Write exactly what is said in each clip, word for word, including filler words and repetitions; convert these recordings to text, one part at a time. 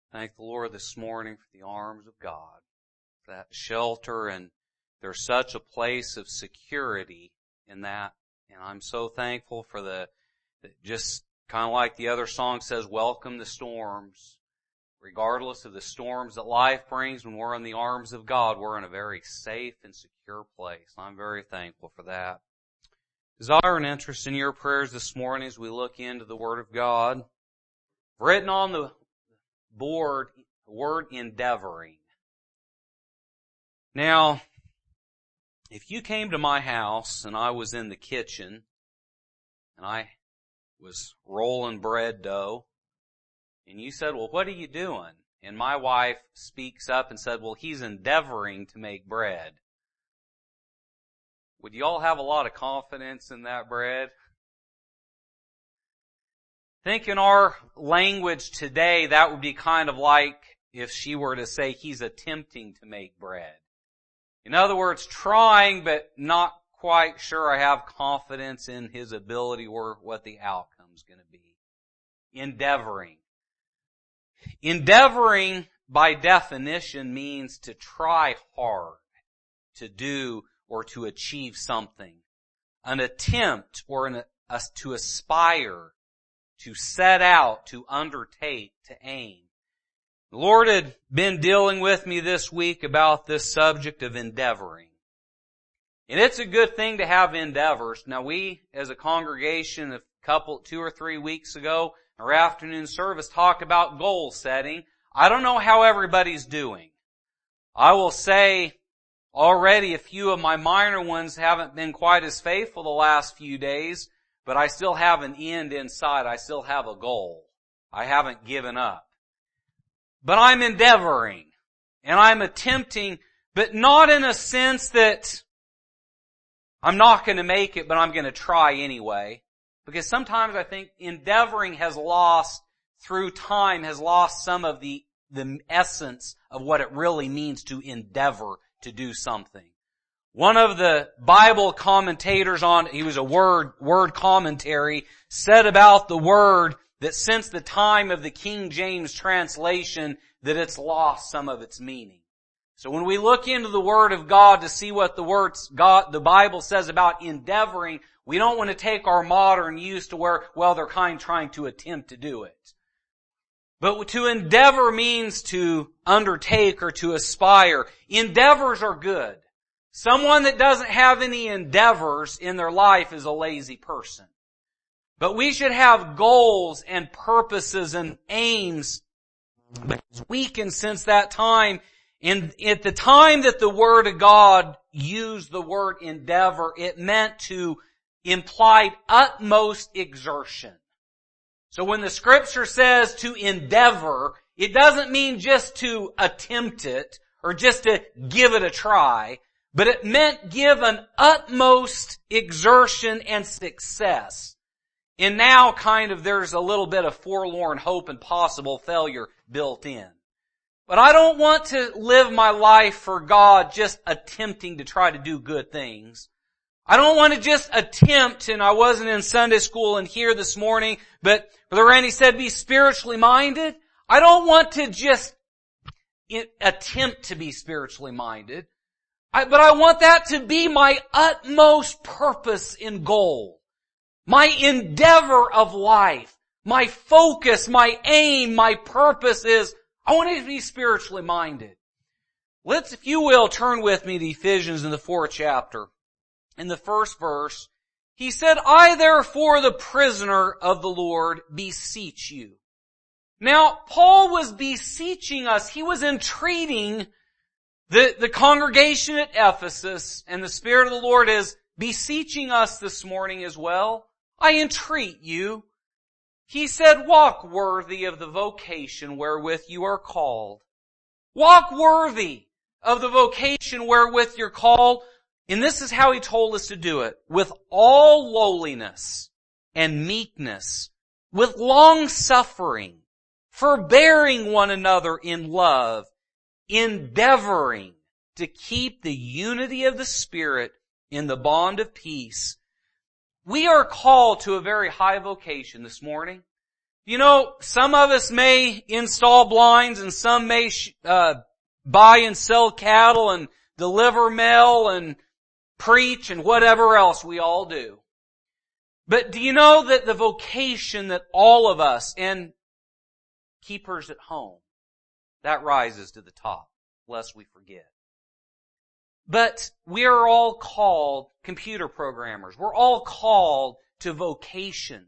Thank the Lord this morning for the arms of God, for that shelter, and there's such a place of security in that. And I'm so thankful for the, just kind of like the other song says, welcome the storms. Regardless of the storms that life brings, when we're in the arms of God, we're in a very safe and secure place. I'm very thankful for that. Desire and interest in your prayers this morning as we look into the Word of God. Written on the board, the word endeavoring. Now, if you came to my house and I was in the kitchen and I was rolling bread dough, and you said, well, what are you doing? And my wife speaks up and said, well, he's endeavoring to make bread. Would you all have a lot of confidence in that bread? Think in our language today, that would be kind of like if she were to say he's attempting to make bread. In other words, trying but not quite sure I have confidence in his ability or what the outcome's going to be. Endeavoring. Endeavoring, by definition, means to try hard, to do or to achieve something. An attempt or an, a, to aspire, to set out, to undertake, to aim. The Lord had been dealing with me this week about this subject of endeavoring. And it's a good thing to have endeavors. Now we, as a congregation, a couple, two or three weeks ago, our afternoon service talked about goal setting. I don't know how everybody's doing. I will say already a few of my minor ones haven't been quite as faithful the last few days, but I still have an end inside. I still have a goal. I haven't given up. But I'm endeavoring, and I'm attempting, but not in a sense that I'm not going to make it, but I'm going to try anyway. Because sometimes I think endeavoring has lost, through time, has lost some of the, the essence of what it really means to endeavor to do something. One of the Bible commentators on, he was a word, word commentary, said about the word that since the time of the King James translation, that it's lost some of its meaning. So when we look into the Word of God to see what the words God, the Bible says about endeavoring, we don't want to take our modern use to where, well, they're kind of trying to attempt to do it. But to endeavor means to undertake or to aspire. Endeavors are good. Someone that doesn't have any endeavors in their life is a lazy person. But we should have goals and purposes and aims. But it's weakened since that time. And at the time that the Word of God used the word endeavor, it meant to imply utmost exertion. So when the Scripture says to endeavor, it doesn't mean just to attempt it or just to give it a try, but it meant give an utmost exertion and success. And now kind of there's a little bit of forlorn hope and possible failure built in. But I don't want to live my life for God just attempting to try to do good things. I don't want to just attempt, and I wasn't in Sunday school and here this morning, but Brother Randy said be spiritually minded. I don't want to just attempt to be spiritually minded, I, but I want that to be my utmost purpose and goal. My endeavor of life, my focus, my aim, my purpose is I want to be spiritually minded. Let's, if you will, turn with me to Ephesians in the fourth chapter. In the first verse, he said, I therefore, the prisoner of the Lord, beseech you. Now, Paul was beseeching us. He was entreating the, the congregation at Ephesus, and the Spirit of the Lord is beseeching us this morning as well. I entreat you. He said, walk worthy of the vocation wherewith you are called. Walk worthy of the vocation wherewith you're called. And this is how he told us to do it. With all lowliness and meekness, with long suffering, forbearing one another in love, endeavoring to keep the unity of the Spirit in the bond of peace. We are called to a very high vocation this morning. You know, some of us may install blinds and some may uh, buy and sell cattle and deliver mail and preach and whatever else we all do. But do you know that the vocation that all of us, and keepers at home, that rises to the top, lest we forget. But we are all called computer programmers. We're all called to vocation.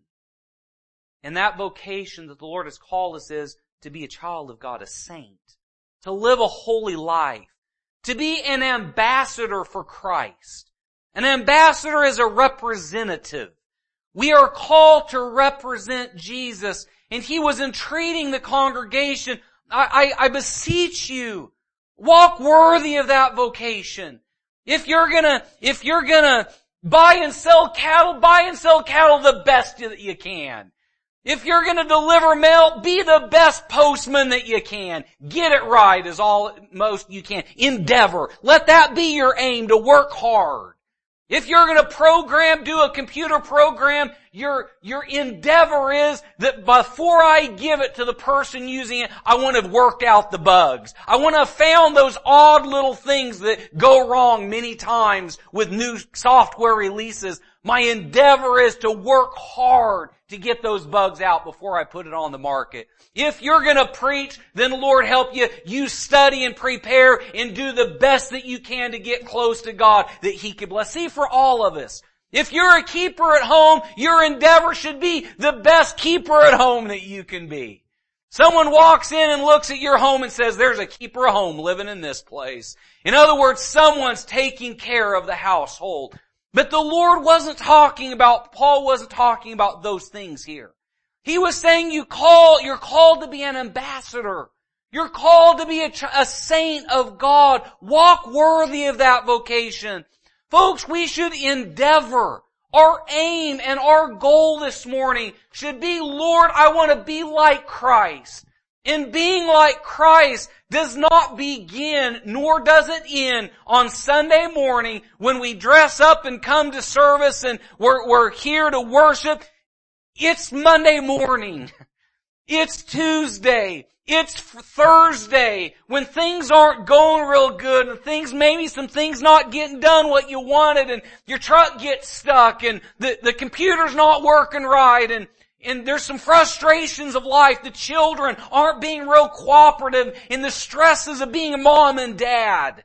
And that vocation that the Lord has called us is to be a child of God, a saint, to live a holy life, to be an ambassador for Christ. An ambassador is a representative. We are called to represent Jesus. And He was entreating the congregation, I, I, I beseech you, walk worthy of that vocation. If you're gonna, if you're gonna buy and sell cattle, buy and sell cattle the best that you can. If you're gonna deliver mail, be the best postman that you can. Get it right as all, most you can. Endeavor. Let that be your aim, to work hard. If you're gonna program, do a computer program, your, your endeavor is that before I give it to the person using it, I want to have worked out the bugs. I want to have found those odd little things that go wrong many times with new software releases. My endeavor is to work hard to get those bugs out before I put it on the market. If you're gonna preach, then Lord help you, you study and prepare and do the best that you can to get close to God that He can bless. See, for all of us, if you're a keeper at home, your endeavor should be the best keeper at home that you can be. Someone walks in and looks at your home and says, there's a keeper at home living in this place. In other words, someone's taking care of the household. But the Lord wasn't talking about, Paul wasn't talking about those things here. He was saying you call, you're called to be an ambassador. You're called to be a, a saint of God. Walk worthy of that vocation. Folks, we should endeavor. Our aim and our goal this morning should be, Lord, I want to be like Christ. And being like Christ does not begin, nor does it end on Sunday morning when we dress up and come to service and we're, we're here to worship. It's Monday morning. It's Tuesday. It's Thursday when things aren't going real good and things, maybe some things not getting done what you wanted and your truck gets stuck and the, the computer's not working right and And there's some frustrations of life. The children aren't being real cooperative in the stresses of being a mom and dad.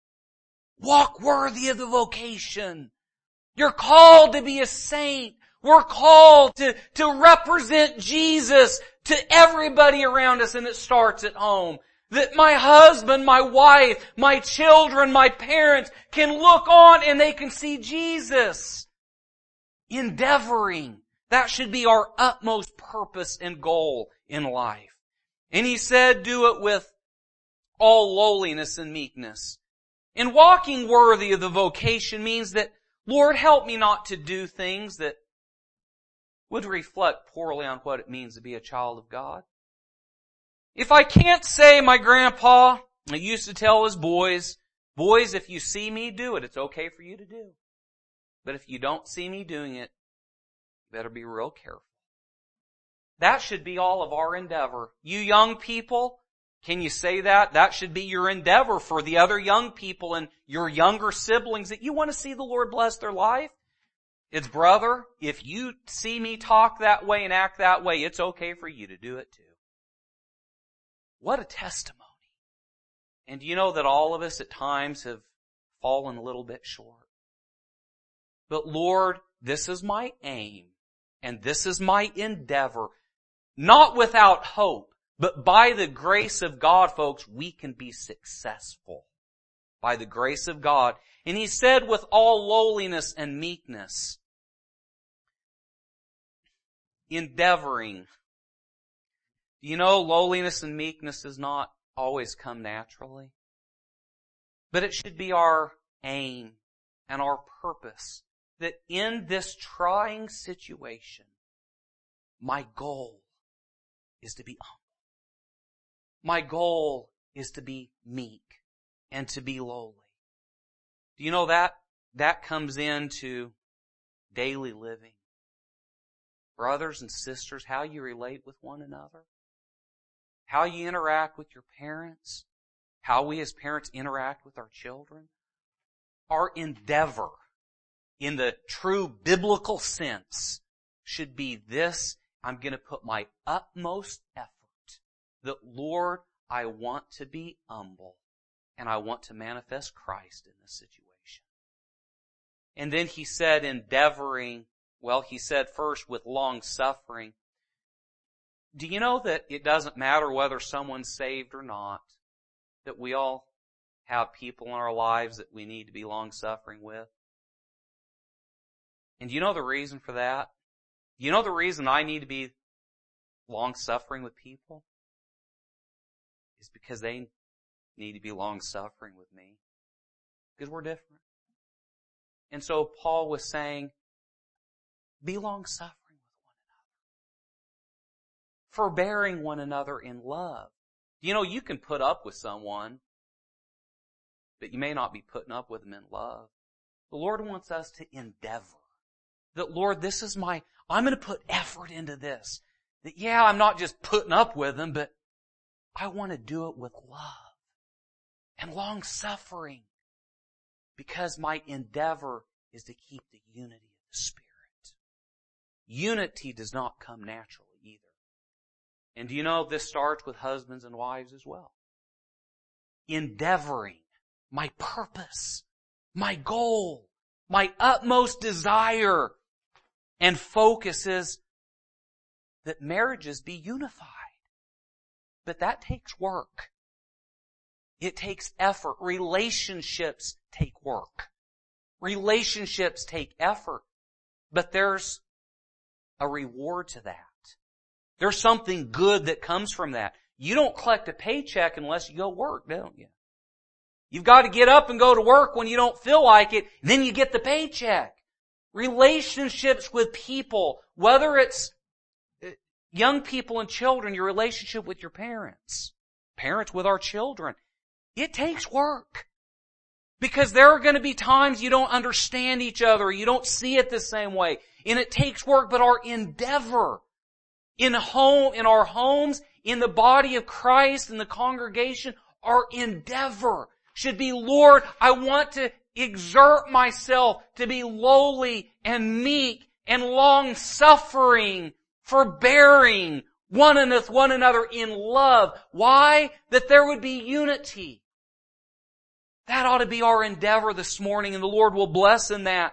Walk worthy of the vocation. You're called to be a saint. We're called to, to represent Jesus to everybody around us, and it starts at home. That my husband, my wife, my children, my parents can look on and they can see Jesus. Endeavoring. That should be our utmost purpose and goal in life. And He said, do it with all lowliness and meekness. And walking worthy of the vocation means that, Lord, help me not to do things that would reflect poorly on what it means to be a child of God. If I can't say, my grandpa, I used to tell his boys, boys, if you see me do it, it's okay for you to do. But if you don't see me doing it, better be real careful. That should be all of our endeavor. You young people, can you say that? That should be your endeavor for the other young people and your younger siblings that you want to see the Lord bless their life. It's, brother, if you see me talk that way and act that way, it's okay for you to do it too. What a testimony. And do you know that all of us at times have fallen a little bit short? But Lord, this is my aim. And this is my endeavor, not without hope, but by the grace of God, folks, we can be successful. By the grace of God. And He said with all lowliness and meekness, endeavoring. You know, lowliness and meekness does not always come naturally. But it should be our aim and our purpose. That in this trying situation, my goal is to be humble. My goal is to be meek and to be lowly. Do you know that? That comes into daily living. brothers and sisters, how you relate with one another, how you interact with your parents, how we as parents interact with our children. Our endeavor, in the true biblical sense, should be this: I'm going to put my utmost effort that, Lord, I want to be humble and I want to manifest Christ in this situation. And then he said endeavoring, well, he said first with long suffering. Do you know that it doesn't matter whether someone's saved or not, that we all have people in our lives that we need to be long suffering with? And do you know the reason for that? You know the reason I need to be long suffering with people? Is because they need to be long suffering with me. Because we're different. And so Paul was saying, be long suffering with one another. Forbearing one another in love. You know, you can put up with someone, but you may not be putting up with them in love. The Lord wants us to endeavor. That, Lord, this is my, I'm going to put effort into this. That, yeah, I'm not just putting up with them, but I want to do it with love and long suffering, because my endeavor is to keep the unity of the Spirit. Unity does not come naturally either. And do you know this starts with husbands and wives as well? Endeavoring, my purpose, my goal, my utmost desire and focus is that marriages be unified. But that takes work. It takes effort. Relationships take work. Relationships take effort. But there's a reward to that. There's something good that comes from that. You don't collect a paycheck unless you go work, don't you? You've got to get up and go to work when you don't feel like it, then you get the paycheck. Relationships with people, whether it's young people and children, your relationship with your parents, parents with our children, it takes work. Because there are going to be times you don't understand each other, you don't see it the same way, and it takes work, but our endeavor in home, in our homes, in the body of Christ, in the congregation, our endeavor should be, Lord, I want to exert myself to be lowly and meek and long-suffering, forbearing one with one another in love. Why? That there would be unity. That ought to be our endeavor this morning, and the Lord will bless in that.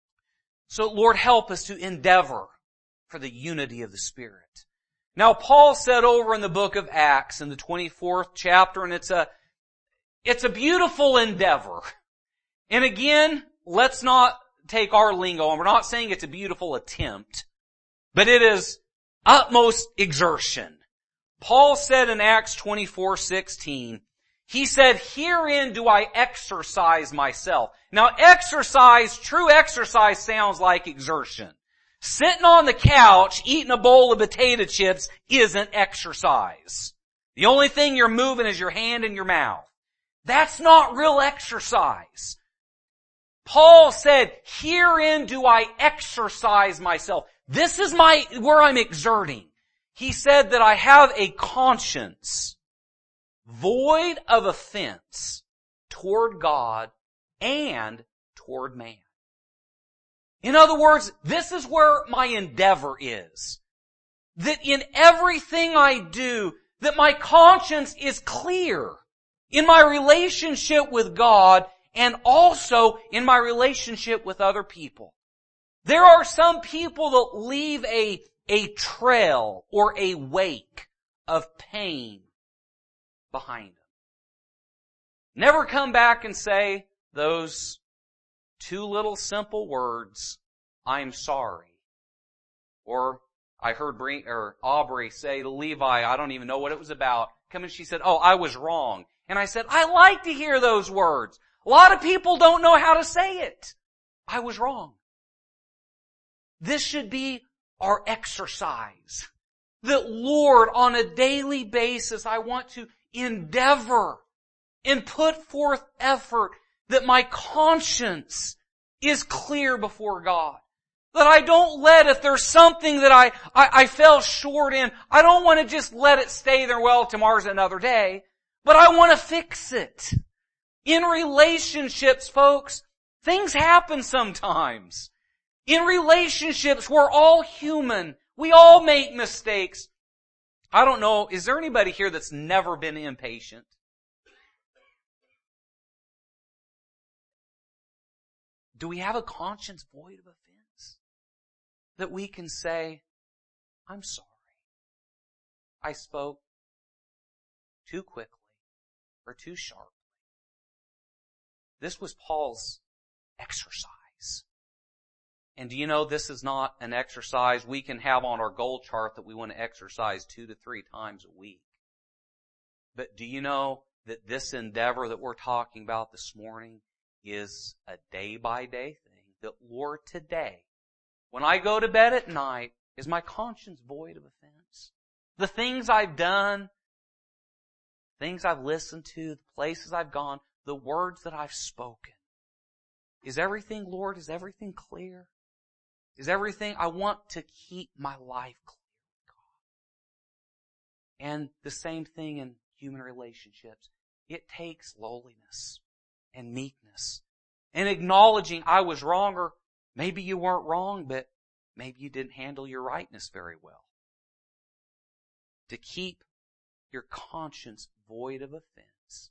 So, Lord, help us to endeavor for the unity of the Spirit. Now, Paul said over in the book of Acts, in the twenty-fourth chapter, and it's a, it's a beautiful endeavor. And again, let's not take our lingo, and we're not saying it's a beautiful attempt, but it is utmost exertion. Paul said in Acts twenty-four sixteen, he said, herein do I exercise myself. Now, exercise, true exercise sounds like exertion. Sitting on the couch, eating a bowl of potato chips isn't exercise. The only thing you're moving is your hand and your mouth. That's not real exercise. Paul said, herein do I exercise myself. This is my, where I'm exerting. He said that I have a conscience void of offense toward God and toward man. In other words, this is where my endeavor is. That in everything I do, that my conscience is clear in my relationship with God and also in my relationship with other people. There are some people that leave a, a trail or a wake of pain behind them. Never come back and say those two little simple words, I'm sorry. Or I heard Bree, or Aubrey say to Levi, I don't even know what it was about, come and she said, oh, I was wrong. And I said, I like to hear those words. A lot of people don't know how to say it. I was wrong. This should be our exercise. That, Lord, on a daily basis, I want to endeavor and put forth effort that my conscience is clear before God. That I don't let, if there's something that I, I, I fell short in, I don't want to just let it stay there, well, tomorrow's another day, but I want to fix it. In relationships, folks, things happen sometimes. In relationships, we're all human. We all make mistakes. I don't know, is there anybody here that's never been impatient? Do we have a conscience void of offense? That we can say, I'm sorry. I spoke too quickly or too sharply. This was Paul's exercise. And do you know this is not an exercise we can have on our goal chart that we want to exercise two to three times a week? But do you know that this endeavor that we're talking about this morning is a day-by-day thing? That, Lord, today, when I go to bed at night, is my conscience void of offense? The things I've done, things I've listened to, the places I've gone, the words that I've spoken. Is everything, Lord, is everything clear? Is everything, I want to keep my life clear with God. And the same thing in human relationships. It takes lowliness and meekness and acknowledging I was wrong, or maybe you weren't wrong, but maybe you didn't handle your rightness very well. To keep your conscience void of offense.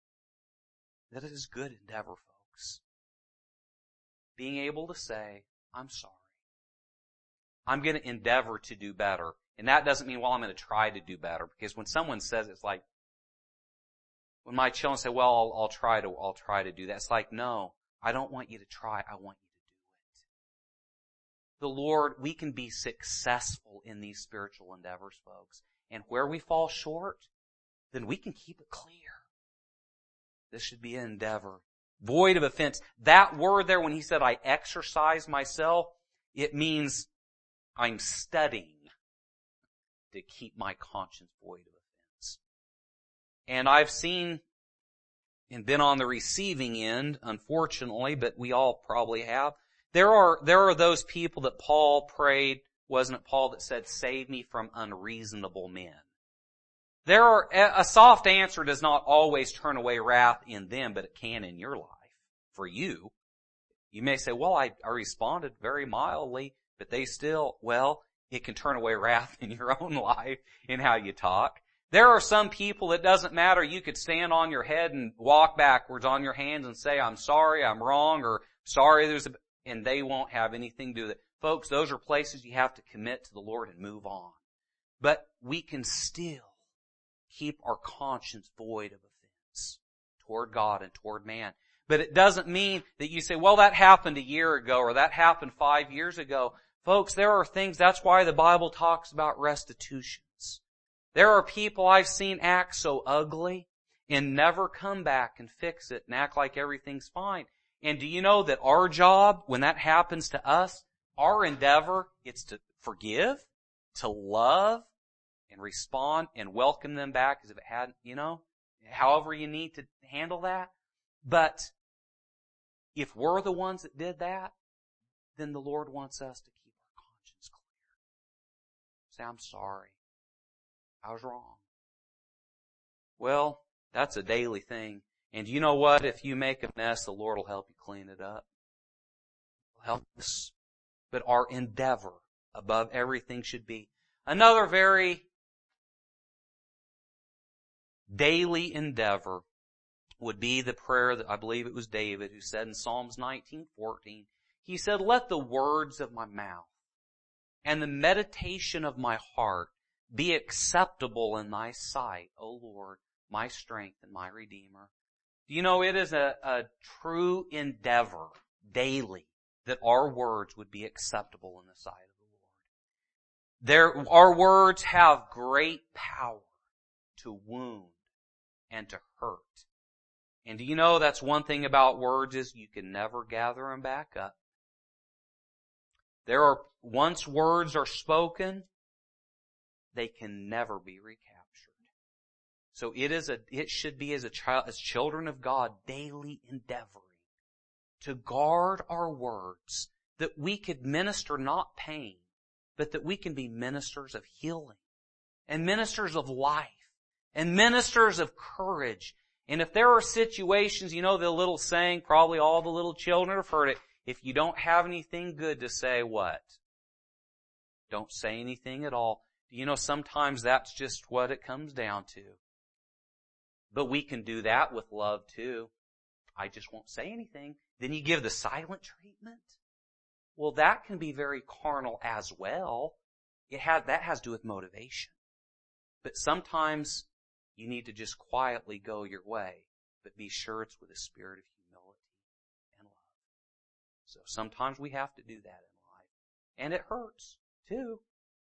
That is good endeavor, folks. Being able to say, I'm sorry. I'm going to endeavor to do better. And that doesn't mean, well, I'm going to try to do better. Because when someone says it, it's like, when my children say, well, I'll, I'll try to, I'll try to do that. It's like, no, I don't want you to try. I want you to do it. The Lord, we can be successful in these spiritual endeavors, folks. And where we fall short, then we can keep it clear. This should be an endeavor. Void of offense. That word there, when he said, I exercise myself, it means I'm studying to keep my conscience void of offense. And I've seen and been on the receiving end, unfortunately, but we all probably have. There are, there are those people that Paul prayed, wasn't it Paul that said, save me from unreasonable men? There are, a soft answer does not always turn away wrath in them, but it can in your life. For you, you may say, well, I, I responded very mildly, but they still, well, it can turn away wrath in your own life in how you talk. There are some people, it doesn't matter, you could stand on your head and walk backwards on your hands and say, I'm sorry, I'm wrong, or sorry, there's a, and they won't have anything to do with it. Folks, those are places you have to commit to the Lord and move on. But we can still keep our conscience void of offense toward God and toward man. But it doesn't mean that you say, well, that happened a year ago or that happened five years ago. Folks, there are things, that's why the Bible talks about restitutions. There are people I've seen act so ugly and never come back and fix it and act like everything's fine. And do you know that our job, when that happens to us, our endeavor, it's to forgive, to love, and respond and welcome them back as if it hadn't, you know, however you need to handle that. But if we're the ones that did that, then the Lord wants us to keep our conscience clear. Say, I'm sorry. I was wrong. Well, that's a daily thing. And you know what? If you make a mess, the Lord will help you clean it up. He'll help us. But our endeavor above everything should be. Another very daily endeavor would be the prayer that I believe it was David who said in Psalms nineteen fourteen, he said, let the words of my mouth and the meditation of my heart be acceptable in thy sight, O Lord, my strength and my Redeemer. You know, it is a, a true endeavor daily that our words would be acceptable in the sight of the Lord. There, our words have great power to wound and to hurt. And do you know that's one thing about words is you can never gather them back up. There are, once words are spoken, they can never be recaptured. So it is a, it should be as a child, as children of God, daily endeavoring to guard our words, that we could minister not pain, but that we can be ministers of healing and ministers of life and ministers of courage. And if there are situations, you know the little saying, probably all the little children have heard it, if you don't have anything good to say, what? Don't say anything at all. You know, sometimes that's just what it comes down to. But we can do that with love too. I just won't say anything. Then you give the silent treatment. Well, that can be very carnal as well. It has, that has to do with motivation. But sometimes you need to just quietly go your way, but be sure it's with a spirit of humility and love. So sometimes we have to do that in life. And it hurts too.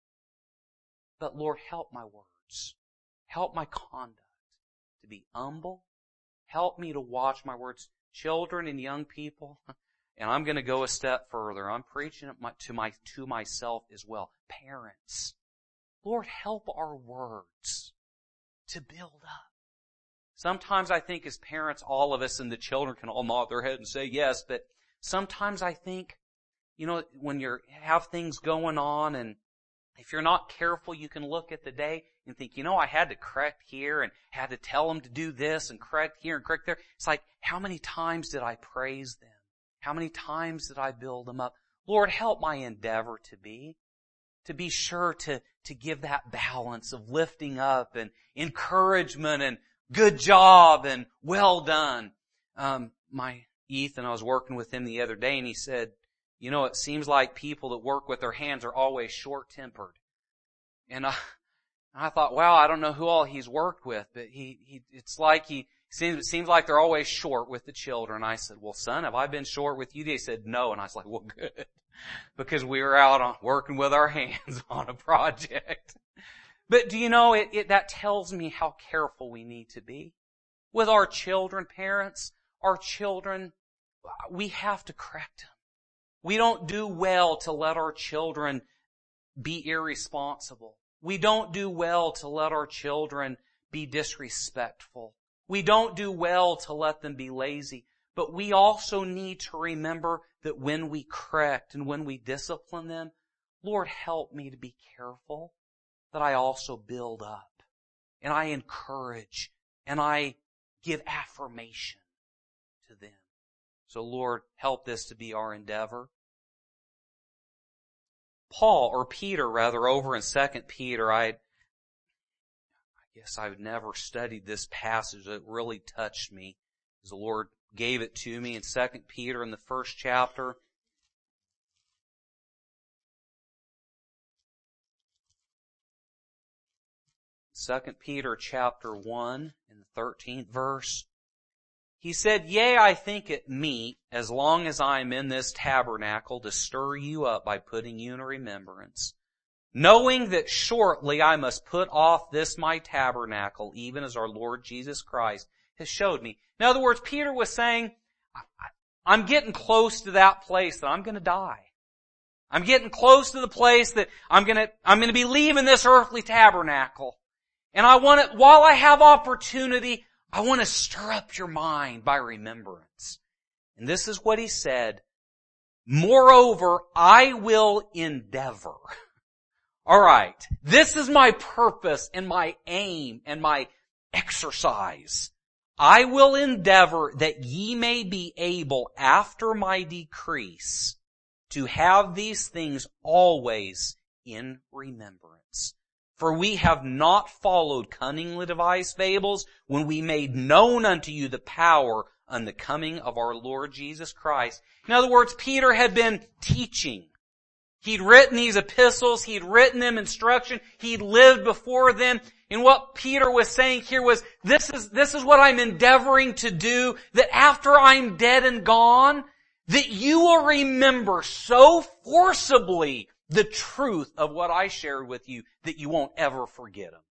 But Lord, help my words. Help my conduct to be humble. Help me to watch my words. Children and young people, and I'm going to go a step further. I'm preaching it to my, to myself as well. Parents, Lord, help our words to build up. Sometimes I think as parents, all of us and the children can all nod their head and say yes, but sometimes I think, you know, when you have things going on and if you're not careful, you can look at the day and think, you know, I had to correct here and had to tell them to do this and correct here and correct there. It's like, how many times did I praise them? How many times did I build them up? Lord, help my endeavor to be, to be sure to, to give that balance of lifting up and encouragement and good job and well done. Um, my Ethan, I was working with him the other day and he said, you know, it seems like people that work with their hands are always short-tempered. And I, I thought, wow, I don't know who all he's worked with, but he, he, it's like he seems, it seems like they're always short with the children. I said, well, son, have I been short with you? He said, no. And I was like, well, good. Because we were out on, working with our hands on a project. But do you know, it, it, that tells me how careful we need to be. With our children, parents, our children, we have to correct them. We don't do well to let our children be irresponsible. We don't do well to let our children be disrespectful. We don't do well to let them be lazy. But we also need to remember that when we correct and when we discipline them, Lord, help me to be careful that I also build up and I encourage and I give affirmation to them. So Lord, help this to be our endeavor. Paul, or Peter rather, over in Second Peter, I, I guess I've never studied this passage. It really touched me as the Lord gave it to me in Second Peter in the first chapter. Second Peter chapter one in the thirteenth verse. He said, yea, I think it meet, as long as I am in this tabernacle, to stir you up by putting you in remembrance, knowing that shortly I must put off this my tabernacle, even as our Lord Jesus Christ has showed me. In other words, Peter was saying, I'm getting close to that place that I'm going to die. I'm getting close to the place that I'm going to, I'm going to be leaving this earthly tabernacle. And I want to, while I have opportunity, I want to stir up your mind by remembrance. And this is what he said. Moreover, I will endeavor. All right. This is my purpose and my aim and my exercise. I will endeavor that ye may be able after my decrease to have these things always in remembrance. For we have not followed cunningly devised fables when we made known unto you the power and the coming of our Lord Jesus Christ. In other words, Peter had been teaching. He'd written these epistles. He'd written them instruction. He'd lived before them. And what Peter was saying here was, this is, this is what I'm endeavoring to do, that after I'm dead and gone, that you will remember so forcibly the truth of what I shared with you that you won't ever forget them.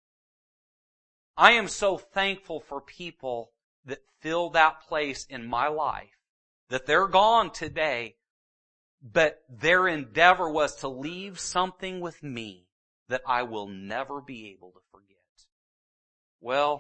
I am so thankful for people that fill that place in my life, that they're gone today, but their endeavor was to leave something with me that I will never be able to forget. Well,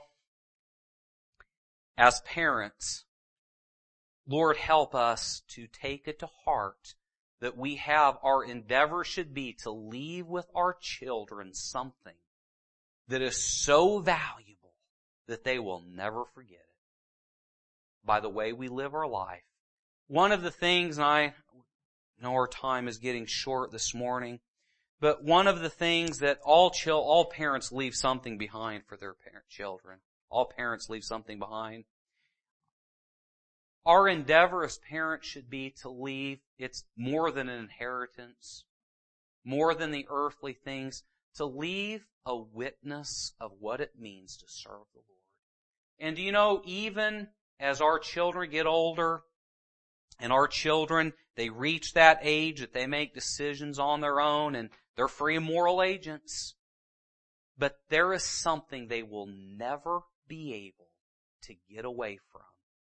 as parents, Lord, help us to take it to heart that we have, our endeavor should be to leave with our children something that is so valuable that they will never forget it by the way we live our life. One of the things, and I know our time is getting short this morning, but one of the things that all chil- all parents leave something behind for their parent children. All parents leave something behind. Our endeavor as parents should be to leave, it's more than an inheritance, more than the earthly things, to leave a witness of what it means to serve the Lord. And do you know, even as our children get older, and our children, they reach that age that they make decisions on their own, and they're free and moral agents, but there is something they will never be able to get away from,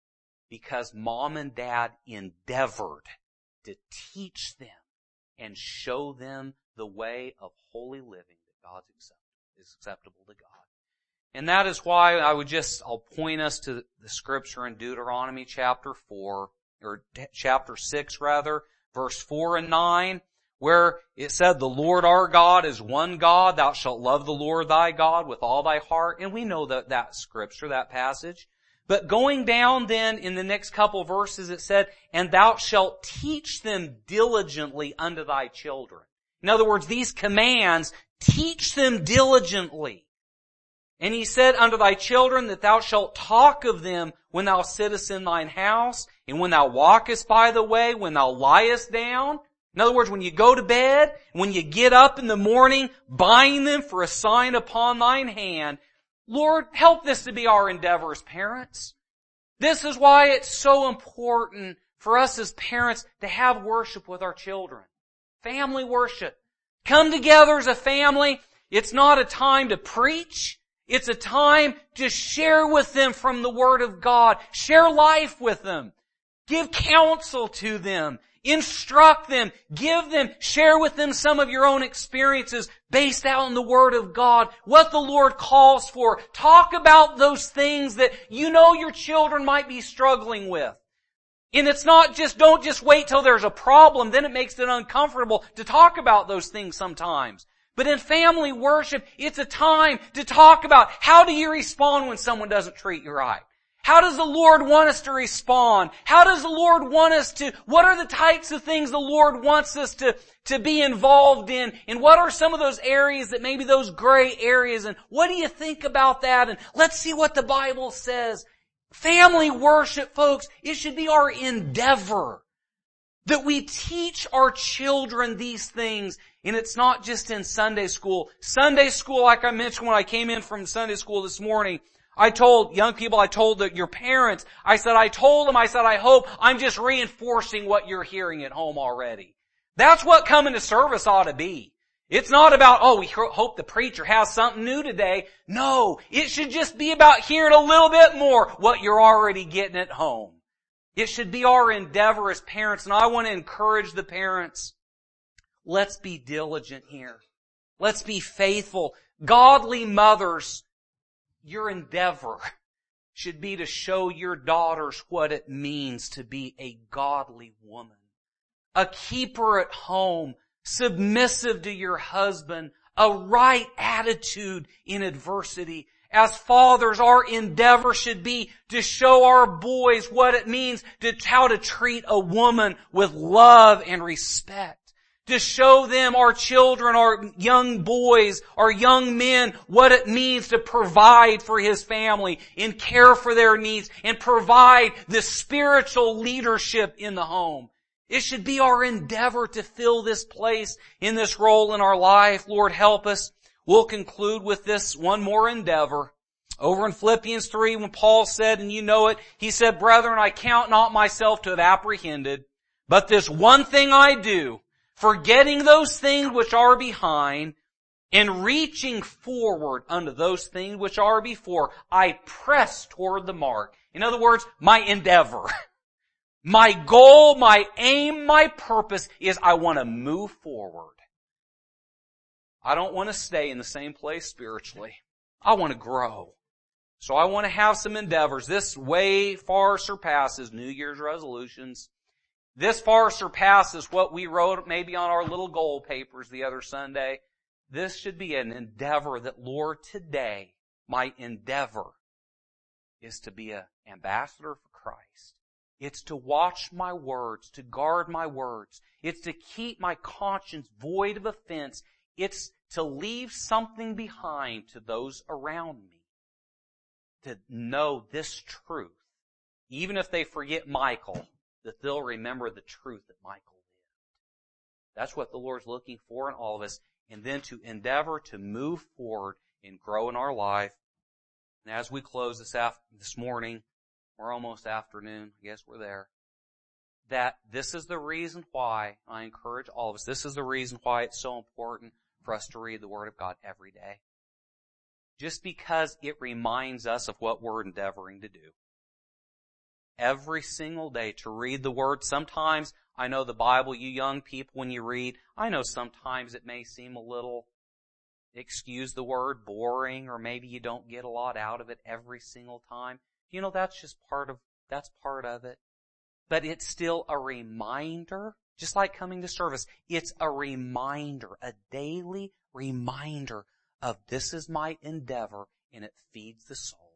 because mom and dad endeavored to teach them and show them the way of holy living that God's accept, is acceptable to God. And that is why I would just, I'll point us to the scripture in Deuteronomy chapter four, or chapter six rather, verse four and nine, where it said, the Lord our God is one God, thou shalt love the Lord thy God with all thy heart. And we know that, that scripture, that passage. But going down then in the next couple of verses it said, and thou shalt teach them diligently unto thy children. In other words, these commands, teach them diligently. And he said unto thy children that thou shalt talk of them when thou sittest in thine house, and when thou walkest by the way, when thou liest down. In other words, when you go to bed, when you get up in the morning, bind them for a sign upon thine hand. Lord, help this to be our endeavor as parents. This is why it's so important for us as parents to have worship with our children. Family worship. Come together as a family. It's not a time to preach. It's a time to share with them from the Word of God. Share life with them. Give counsel to them. Instruct them. Give them, share with them some of your own experiences based out in the Word of God. What the Lord calls for. Talk about those things that you know your children might be struggling with. And it's not just, don't just wait till there's a problem, then it makes it uncomfortable to talk about those things sometimes. But in family worship, it's a time to talk about how do you respond when someone doesn't treat you right? How does the Lord want us to respond? How does the Lord want us to, what are the types of things the Lord wants us to, to be involved in? And what are some of those areas that maybe those gray areas? And what do you think about that? And let's see what the Bible says. Family worship, folks, it should be our endeavor that we teach our children these things. And it's not just in Sunday school. Sunday school, like I mentioned when I came in from Sunday school this morning, I told young people, I told the, your parents, I said, I told them, I said, I hope I'm just reinforcing what you're hearing at home already. That's what coming to service ought to be. It's not about, oh, we hope the preacher has something new today. No, it should just be about hearing a little bit more what you're already getting at home. It should be our endeavor as parents, and I want to encourage the parents. Let's be diligent here. Let's be faithful. Godly mothers, your endeavor should be to show your daughters what it means to be a godly woman. A keeper at home, submissive to your husband, a right attitude in adversity. As fathers, our endeavor should be to show our boys what it means to how to treat a woman with love and respect. To show them, our children, our young boys, our young men, what it means to provide for his family and care for their needs and provide the spiritual leadership in the home. It should be our endeavor to fill this place in this role in our life. Lord, help us. We'll conclude with this one more endeavor. Over in Philippians three, when Paul said, and you know it, he said, brethren, I count not myself to have apprehended, but this one thing I do, forgetting those things which are behind, and reaching forward unto those things which are before, I press toward the mark. In other words, my endeavor. My goal, my aim, my purpose is I want to move forward. I don't want to stay in the same place spiritually. I want to grow. So I want to have some endeavors. This way far surpasses New Year's resolutions. This far surpasses what we wrote maybe on our little goal papers the other Sunday. This should be an endeavor that, Lord, today, my endeavor is to be an ambassador for Christ. It's to watch my words, to guard my words. It's to keep my conscience void of offense. It's to leave something behind to those around me. To know this truth. Even if they forget Michael, that they'll remember the truth that Michael lived. That's what the Lord's looking for in all of us. And then to endeavor to move forward and grow in our life. And as we close this after, this morning, we're almost afternoon, I guess we're there, that this is the reason why I encourage all of us, this is the reason why it's so important for us to read the Word of God every day. Just because it reminds us of what we're endeavoring to do. Every single day to read the Word. Sometimes, I know the Bible, you young people, when you read, I know sometimes it may seem a little, excuse the word, boring, or maybe you don't get a lot out of it every single time. You know, that's just part of, that's part of it. But it's still a reminder, just like coming to service, it's a reminder, a daily reminder of this is my endeavor, and it feeds the soul.